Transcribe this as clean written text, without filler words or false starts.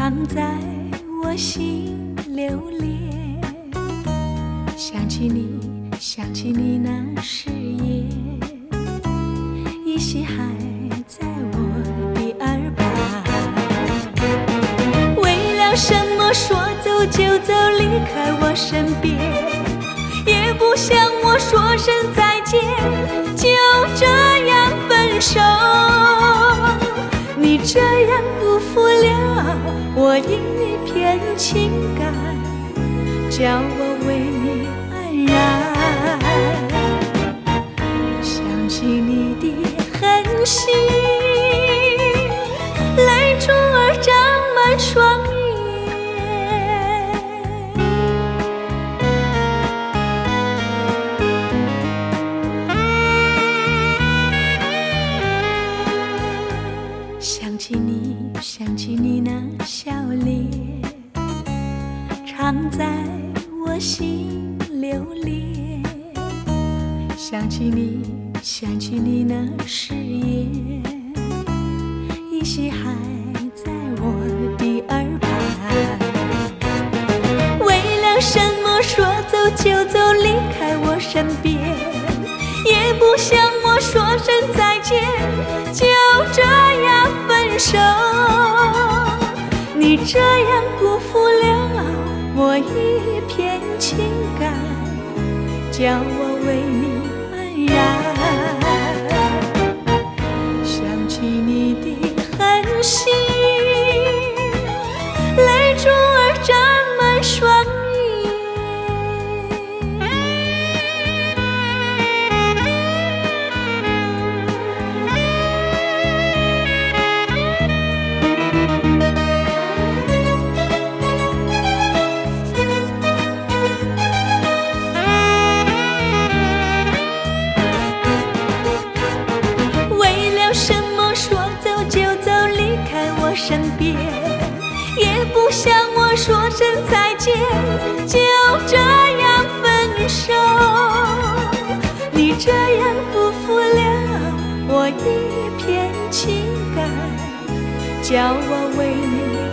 常在我心流连。想起你，想起你那誓言，依稀还在我的耳畔。为了什么说走就走，离开我身边，也不向我说声再见，就这样分手。你这样辜负了我一片情感，叫我为你黯然。想起你的狠心，泪珠儿长满双眼。想起你，想起你那笑脸，常在我心流连。想起你，想起你那誓言，依稀还在我的耳畔。为了什么说走就走，离开我身边，也不向我说声再见，就这样分手。你这样辜负了我一片情感，叫我为你黯然。想起你的狠心，泪珠儿长满双眼。身边，也不向我说声再见，就这样分手。你这样辜负了我一片情感，叫我为你